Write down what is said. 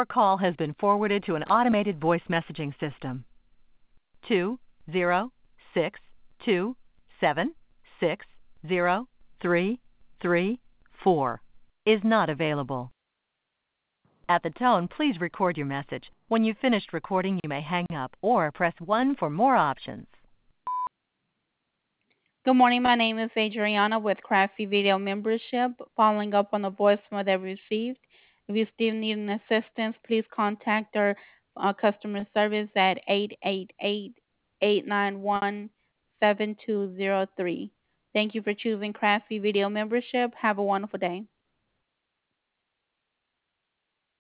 call has been forwarded to an automated voice messaging system. 20627603334 is not available. At the tone, please record your message. When you've finished recording, you may hang up or press 1 for more options. Good morning. My name is Adriana with Crafty Video Membership. Following up on the voicemail that we received. If you still need an assistance, please contact our customer service at 888-891-7203. Thank you for choosing Crafty Video Membership. Have a wonderful day.